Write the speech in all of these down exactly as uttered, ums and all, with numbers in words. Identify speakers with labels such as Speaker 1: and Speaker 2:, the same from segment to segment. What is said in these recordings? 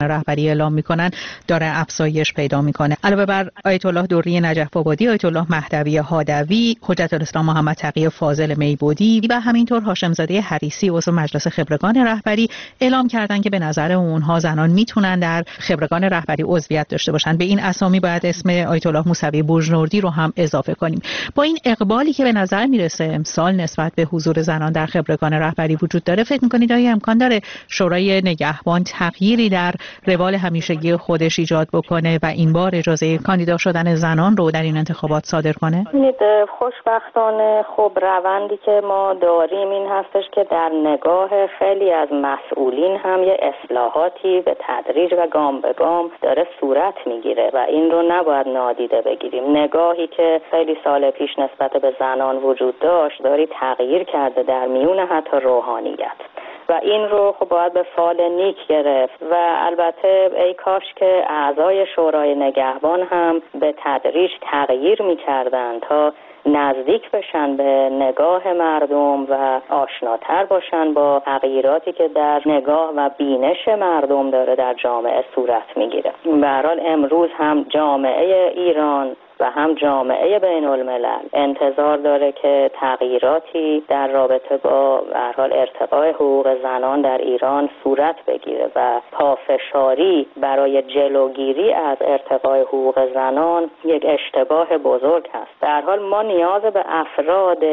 Speaker 1: رهبری اعلام میکنن داره افزایش پیدا میکنه. علاوه بر آیت الله دوری نجف آبادی، آیت الله مهدوی هادوی، حجت الاسلام محمد تقی فاضل میبودی و همینطور هاشم زاده حریصی عضو مجلس خبرگان رهبری اعلام کردن که به نظر اونها زنان میتونن در خبرگان رهبری عضویت داشته باشن. به این اسامی باید اسم آیت الله موسوی بوجنوردی رو هم اضافه کنیم. با این اقبالی که به نظر میرسه امسال نسبت به حضور زنان در خبرگان رهبری وجود داره، فکر میکنید آیا امکان داره شورای نگهبان تغییری در روال همیشگی خودش ایجاد بکنه و این بار اجازه کاندیدا شدن زنان رو در این انتخابات صادر کنه؟
Speaker 2: ببینید، خوشبختانه خب روندی که ما داریم این هستش که در نگاه خیلی از مسئولین هم یه اصلاحاتی به تدریج و گام به گام داره صورت میگیره و این رو نباید نادیده بگیریم. نگاهی که خیلی سال پیش نسبت به زنان وجود داشت داری تغییر کرده در میون حتی روحانیت و این رو خب باید به فال نیک گرفت و البته ای کاش که اعضای شورای نگهبان هم به تدریج تغییر می‌کردن تا نزدیک بشن به نگاه مردم و آشناتر باشن با تغییراتی که در نگاه و بینش مردم داره در جامعه صورت میگیره. به هر حال امروز هم جامعه ایران و هم جامعه بین الملل انتظار داره که تغییراتی در رابطه با به هر حال ارتقای حقوق زنان در ایران صورت بگیره و پافشاری برای جلوگیری از ارتقای حقوق زنان یک اشتباه بزرگ هست. در حال ما نیاز به افراد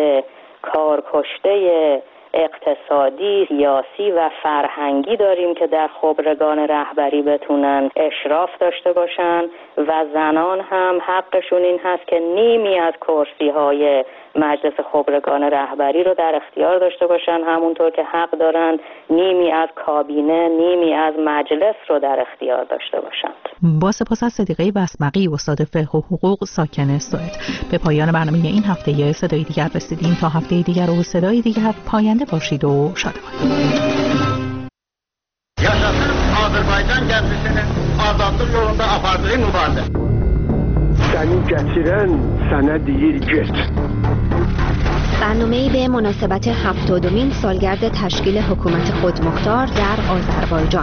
Speaker 2: کارکشته اقتصادی، سیاسی و فرهنگی داریم که در خبرگان رهبری بتونن اشراف داشته باشن و زنان هم حقشون این هست که نیمی از کرسی‌های مجلس خبرگان رهبری رو در اختیار داشته باشن، همونطور که حق دارن نیمی از کابینه، نیمی از مجلس رو در اختیار داشته باشند.
Speaker 1: با سپاس از صدیقه بسمقی، استاد فقه و حقوق ساکن سوئد. به پایان برنامه این هفته صدای دیگر رسیدیم. تا هفته دیگر و صدای دیگر پاینده باشید و شادمان.
Speaker 3: Yaşasın Azərbaycan gəncəsinin azadlıq yolunda apardığı mübarizə.
Speaker 4: Səni gətirən sənə deyir get.
Speaker 5: برنامه‌ای به مناسبت هفتادمین سالگرد تشکیل حکومت خودمختار در آذربایجان.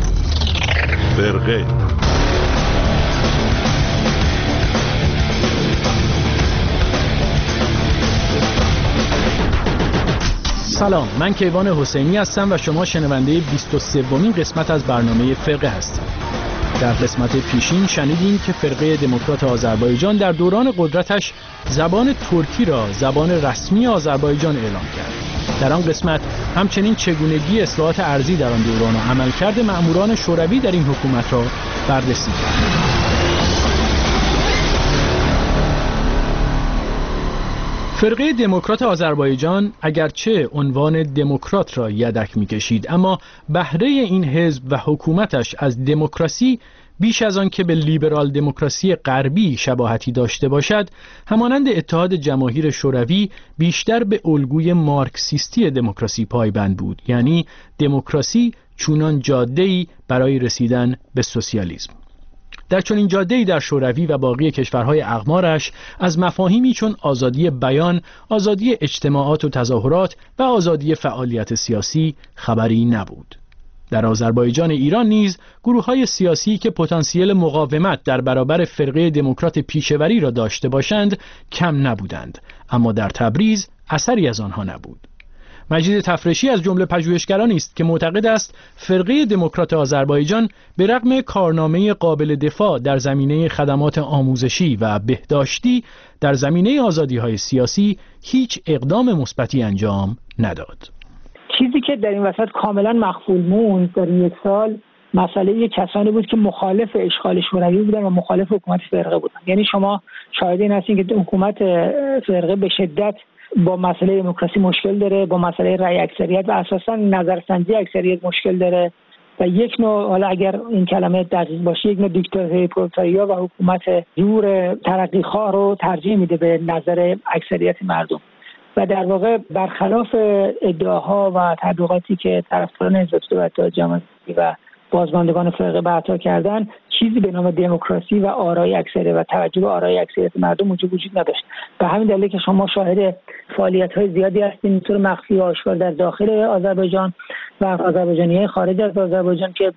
Speaker 6: فرقه
Speaker 7: سلام، من کیوان حسینی هستم و شما شنونده بیست و سومین قسمت از برنامه فرقه هستید. در قسمت پیشین شنیدیم که فرقه دموکرات آذربایجان در دوران قدرتش زبان ترکی را زبان رسمی آذربایجان اعلام کرد. در آن قسمت همچنین چگونگی اصلاحات ارضی در آن دوران و عملکرد مأموران شوروی در این حکومت را بررسی کردیم. فرقه دموکرات آذربایجان اگرچه عنوان دموکرات را یدک می‌کشید، اما بهره این حزب و حکومتش از دموکراسی بیش از آن که به لیبرال دموکراسی غربی شباهتی داشته باشد، همانند اتحاد جماهیر شوروی بیشتر به الگوی مارکسیستی دموکراسی پایبند بود، یعنی دموکراسی چونان جاده‌ای برای رسیدن به سوسیالیسم. در چنین جاده‌ای در شوروی و باقی کشورهای اقمارش از مفاهیمی چون آزادی بیان، آزادی اجتماعات و تظاهرات و آزادی فعالیت سیاسی خبری نبود. در آذربایجان ایران نیز گروه‌های سیاسی که پتانسیل مقاومت در برابر فرقه دموکرات پیشوری را داشته باشند کم نبودند، اما در تبریز اثری از آنها نبود. مجید تفرشی از جمله پژوهشگرانی است که معتقد است فرقه دموکرات آذربایجان به رغم کارنامه قابل دفاع در زمینه خدمات آموزشی و بهداشتی، در زمینه آزادی‌های سیاسی هیچ اقدام مثبتی انجام نداد.
Speaker 8: چیزی که در این وسط کاملا مخفول موند در یک سال مسئله یک کسانی بود که مخالف اشغال شوروی بودن و مخالف حکومت فرقه بودن. یعنی شما شاهد این هستین که حکومت فرقه به شدت با مسئله دموکراسی مشکل داره، با مسئله رأی اکثریت و اساساً نظرسنجی اکثریت مشکل داره و یک نوع، حالا اگر این کلمه دقیق باشه، یک نوع دیکتاتوری پرولتاریا و حکومت زور ترقیخواه رو ترجیح میده به نظر اکثریت مردم و در واقع برخلاف ادعاها و تبلیغاتی که طرفداران حزب توده و اتحاد جماهیر و بازماندگان فرقه برپا کردن، چیزی به نام دموکراسی و آرای اکثریت و توجه به آرای اکثریت مردم وجود وجود نداشت. به همین دلیل که شما شاهد فعالیت‌های زیادی هستین طور مخفی و آشکار در داخل آذربایجان و آذربایجانی‌های خارج از آذربایجان که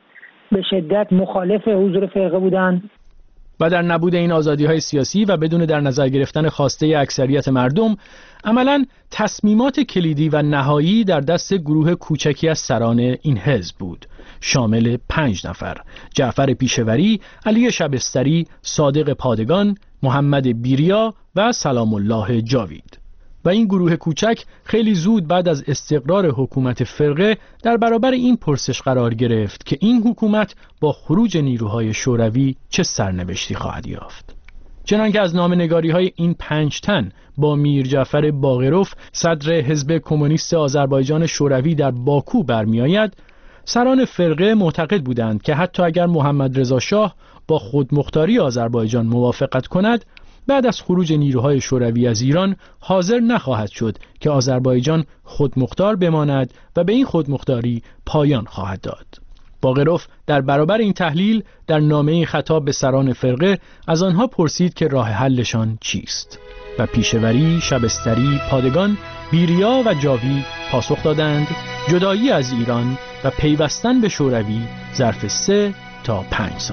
Speaker 8: به شدت مخالف حضور فرقه بودن
Speaker 7: و در نبود این آزادی‌های سیاسی و بدون در نظر گرفتن خواسته اکثریت مردم، عملاً تصمیمات کلیدی و نهایی در دست گروه کوچکی از سران این حزب بود، شامل پنج نفر: جعفر پیشوری، علی شبستری، صادق پادگان، محمد بیریا و سلام الله جاوید. و این گروه کوچک خیلی زود بعد از استقرار حکومت فرقه در برابر این پرسش قرار گرفت که این حکومت با خروج نیروهای شوروی چه سرنوشتی خواهد یافت. چنانکه از نامه‌نگاری‌های این پنج تن با میر جعفر باقروف، صدر حزب کمونیست آذربایجان شوروی در باکو برمی‌آید، سران فرقه معتقد بودند که حتی اگر محمد رضا شاه با خودمختاری آذربایجان موافقت کند، بعد از خروج نیروهای شوروی از ایران حاضر نخواهد شد که آذربایجان خودمختار بماند و به این خودمختاری پایان خواهد داد. باقروف در برابر این تحلیل در نامه‌ای خطاب به سران فرقه از آنها پرسید که راه حلشان چیست و پیشوری، شبستری، پادگان، بیریا و جاوید پاسخ دادند جدایی از ایران و پیوستن به شوروی ظرف سه تا پنج سال.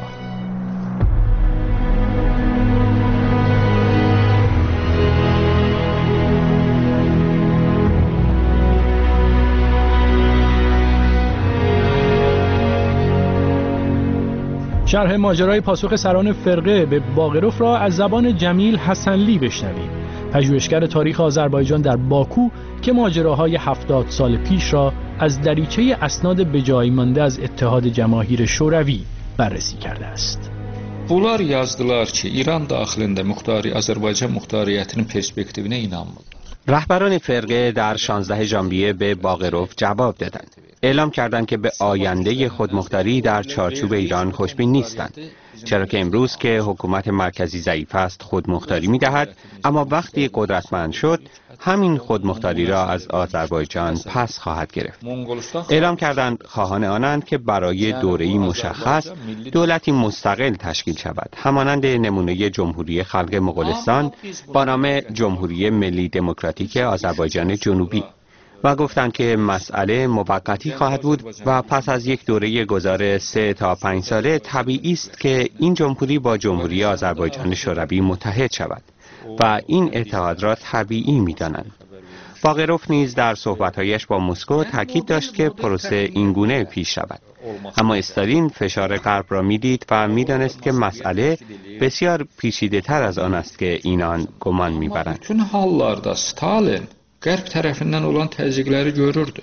Speaker 7: شرح ماجرای پاسخ سران فرقه به باقروف را از زبان جمیل حسنلی بشنوید، پژوهشگر تاریخ آذربایجان در باکو که ماجراهای هفتاد سال پیش را از دریچه اسناد بجای مانده از اتحاد جماهیر شوروی بررسی کرده است.
Speaker 6: Bunlar yazdılar ki, İran daxilində muxtari Azərbaycan muxtariyyətinin perspektivinə inanmırlar.
Speaker 9: رهبران فرقه در شانزده ژانویه به باقروف جواب دادند. اعلام کردند که به آینده خودمختاری در چارچوب ایران خوشبین نیستند، چرا که امروز که حکومت مرکزی ضعیف است خودمختاری می‌دهد، اما وقتی قدرتمند شد همین خودمختاری را از آذربایجان پس خواهد گرفت. اعلام کردند خواهان آنند که برای دوره‌ای مشخص دولتی مستقل تشکیل شود، همانند نمونه جمهوری خلق مغولستان با نام جمهوری ملی دموکراتیک آذربایجان جنوبی، و گفتند که مسئله موقتی خواهد بود و پس از یک دوره گذار سه تا پنج ساله طبیعی است که این جمهوری با جمهوری آذربایجان شوروی متحد شود و این اتحاد را طبیعی می‌دانند. باقروف نیز در صحبت‌هایش با مسکو تاکید داشت که پروسه اینگونه پیش رود، اما استالین فشار غرب را می‌دید و می‌دانست که مسئله بسیار پیچیده‌تر از آن است که اینان گمان می‌برند.
Speaker 6: Bütün hallarda Stalin Qərb tərəfindən olan təzyiqləri görürdü.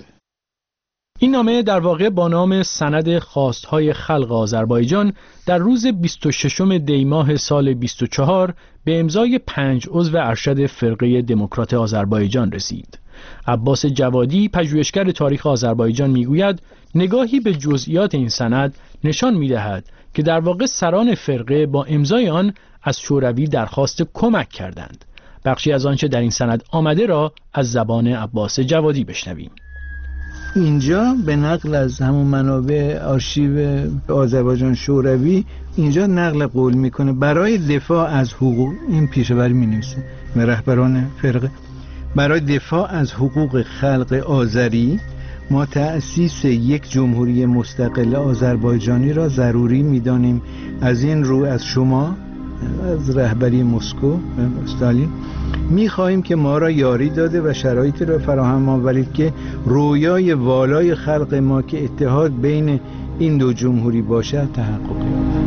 Speaker 7: این نامه در واقع با نام سند خواستهای خلق آذربایجان در روز بیست و ششم دی ماه سال بیست و چهار به امضای پنج عضو ارشد فرقه دموکرات آذربایجان رسید. عباس جوادی، پژوهشگر تاریخ آذربایجان، میگوید نگاهی به جزئیات این سند نشان میدهد که در واقع سران فرقه با امضای آن از شوروی درخواست کمک کردند. بخشی از آنچه در این سند آمده را از زبان عباس جوادی بشنویم.
Speaker 10: اینجا به نقل از همون منابع آرشیو آذربایجان شوروی اینجا نقل قول میکنه برای دفاع از حقوق، این پیشوری مینویسه به رهبران فرقه، برای دفاع از حقوق خلق آذری ما تأسیس یک جمهوری مستقل آذربایجانی را ضروری میدانیم. از این رو از شما، از رهبری مسکو استالین، می‌خواهیم که ما را یاری داده و شرایطی را فراهم آورید که رویای والای خلق ما که اتحاد بین این دو جمهوری باشد تحقق یابد.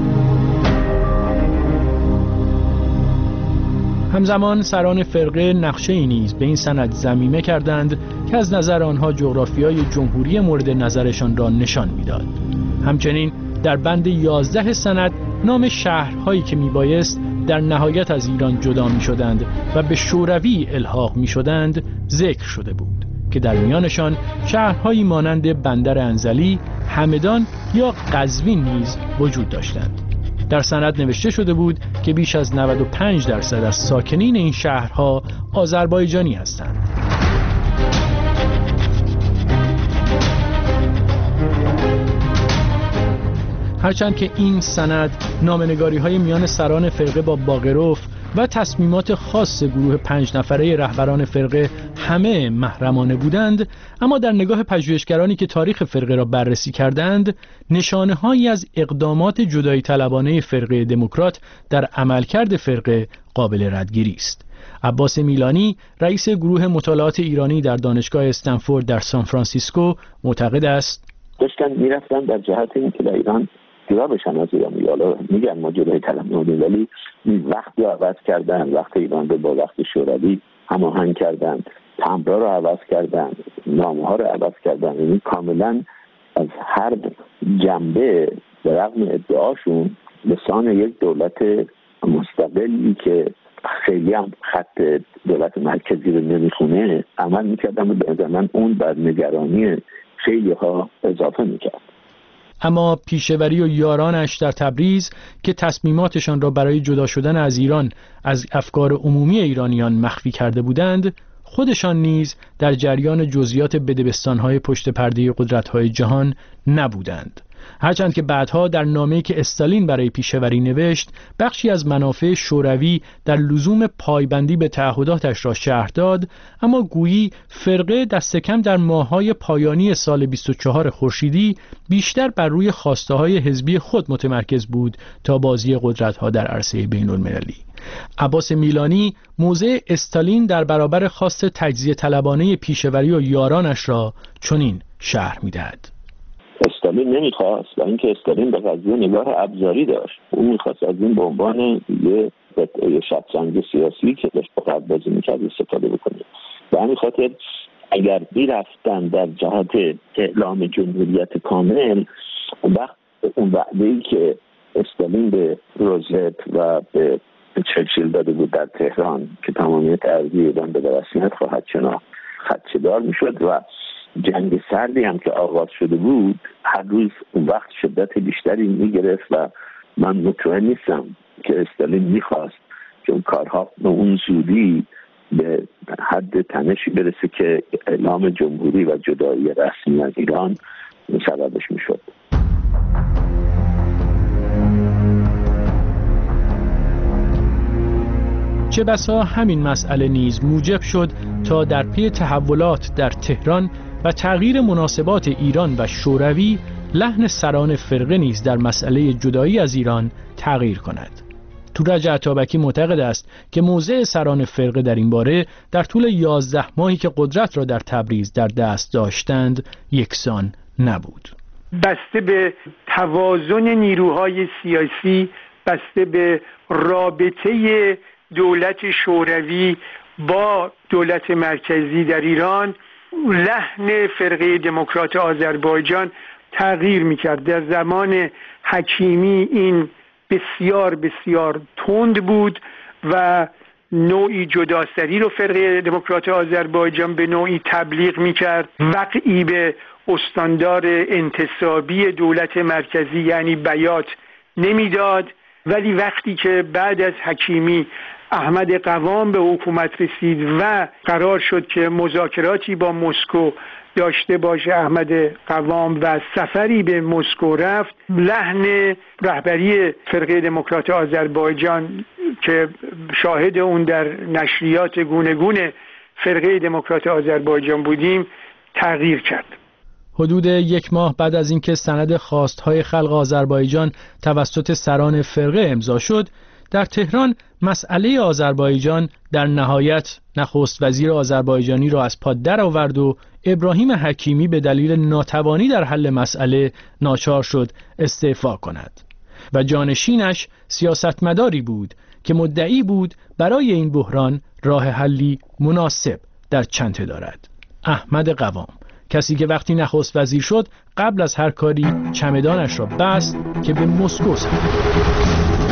Speaker 7: همزمان سران فرقه نقشه‌ای نیز به این سند ضمیمه کردند که از نظر آنها جغرافیای جمهوری مورد نظرشان را نشان می‌داد. همچنین در بند یازده سند نام شهرهایی که میبایست در نهایت از ایران جدا می شدند و به شوروی الحاق می شدند ذکر شده بود که در میانشان شهرهایی مانند بندر انزلی، همدان یا قزوین نیز وجود داشتند. در سند نوشته شده بود که بیش از نود و پنج درصد از ساکنین این شهرها آذربایجانی هستند. هرچند که این سند نامه‌نگاری‌های میان سران فرقه با باقروف و تصمیمات خاص گروه پنج نفره رهبران فرقه همه محرمانه بودند، اما در نگاه پژوهشگرانی که تاریخ فرقه را بررسی کردند، نشانه‌هایی از اقدامات جدایی طلبانه فرقه دموکرات در عملکرد فرقه قابل ردگیری است. عباس میلانی، رئیس گروه مطالعات ایرانی در دانشگاه استنفورد در سان فرانسیسکو، معتقد است
Speaker 11: داشتن میرفتن در جهت اینکه در ایران جدا بشن از ایران. حالا میگن ما جدایی طلب نبودیم، ولی وقت رو عوض کردن، وقت ایران رو با وقت شوروی هماهنگ کردن، تمبرا رو عوض کردن، نامه ها رو عوض کردن. یعنی کاملا از هر جنبه به رغم ادعاشون لسان یک دولت مستقلی که خیلی هم خط دولت مرکزی رو نمیخونه عمل میکردن و به نظر من اون بر نگرانی خیلی ها اضافه میکرد.
Speaker 7: اما پیشوری و یارانش در تبریز که تصمیماتشان را برای جدا شدن از ایران از افکار عمومی ایرانیان مخفی کرده بودند، خودشان نیز در جریان جزئیات بدبستان‌های پشت پرده قدرت‌های جهان نبودند. هرچند که بعدها در نامه‌ای که استالین برای پیشوری نوشت بخشی از منافع شوروی در لزوم پایبندی به تعهداتش را شرح داد، اما گویی فرقه دست کم در ماه‌های پایانی سال بیست و چهار خورشیدی بیشتر بر روی خواسته‌های حزبی خود متمرکز بود تا بازی قدرت‌ها در عرصه بین‌المللی. عباس میلانی موضع استالین در برابر خواست تجزیه طلبانه پیشوری و یارانش را چنین شرح می‌دهد:
Speaker 11: استالین نمیخواست و اینکه استالین به قضیه نگاه ابزاری داشت. او میخواست از این به عنوان یه یه شطرنج سیاسی که داشت با قد بازی میکرد استفاده بکنه. به همین خاطر اگر میرفتن در جهت اعلام جمهوریت کامل، اون وقت اون وعده‌ای که استالین به روزولت و به چرچیل داده بود در تهران که تمامیت ارضی ایران به رسمیت خواهد شناخت خدشه‌دار میشد و جنگ سردی هم که آغاز شده بود هر روز اون وقت شدت بیشتری میگرفت و من مطمئن نیستم که استالین میخواست که اون کارها به اون زودی به حد تنشی برسه که اعلام جمهوری و جدایی رسمی از ایران سببش میشد.
Speaker 7: چه بسا همین مسئله نیز موجب شد تا در پی تحولات در تهران و تغییر مناسبات ایران و شوروی لحن سران فرقه نیز در مسئله جدایی از ایران تغییر کند. تورج عطابکی معتقد است که موضع سران فرقه در این باره در طول یازده ماهی که قدرت را در تبریز در دست داشتند یکسان نبود.
Speaker 12: بسته به توازن نیروهای سیاسی، بسته به رابطه دولت شوروی با دولت مرکزی در ایران، لحن فرقه دموکرات آذربایجان تغییر میکرد. در زمان حکیمی این بسیار بسیار تند بود و نوعی جداسری رو فرقه دموکرات آذربایجان به نوعی تبلیغ میکرد، وقعی به استاندار انتصابی دولت مرکزی یعنی بیات نمیداد. ولی وقتی که بعد از حکیمی احمد قوام به حکومت رسید و قرار شد که مذاکراتی با مسکو داشته باشه احمد قوام و سفری به مسکو رفت، لحن رهبری فرقه دموکرات آذربایجان که شاهد اون در نشریات گونگون فرقه دموکرات آذربایجان بودیم تغییر کرد.
Speaker 7: حدود یک ماه بعد از اینکه سند خواستهای خلق آذربایجان توسط سران فرقه امضا شد، در تهران مسئله آذربایجان در نهایت نخست وزیر آذربایجانی را از پا در آورد و ابراهیم حکیمی به دلیل ناتوانی در حل مسئله ناچار شد استعفا کند و جانشینش سیاستمداری بود که مدعی بود برای این بحران راه حلی مناسب در چنته دارد: احمد قوام، کسی که وقتی نخست وزیر شد قبل از هر کاری چمدانش را بست که به مسکو سفر.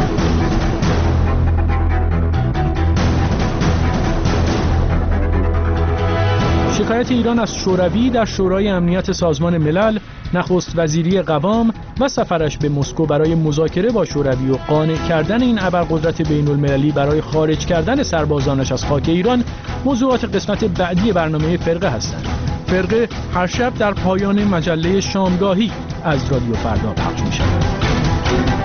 Speaker 7: شکایت ایران از شوروی در شورای امنیت سازمان ملل، نخست وزیری قوام و سفرش به مسکو برای مذاکره با شوروی و قانع کردن این ابرقدرت بین المللی برای خارج کردن سربازانش از خاک ایران موضوعات قسمت بعدی برنامه فرقه هستند. فرقه هر شب در پایان مجله شامگاهی از رادیو فردا پخش می شود.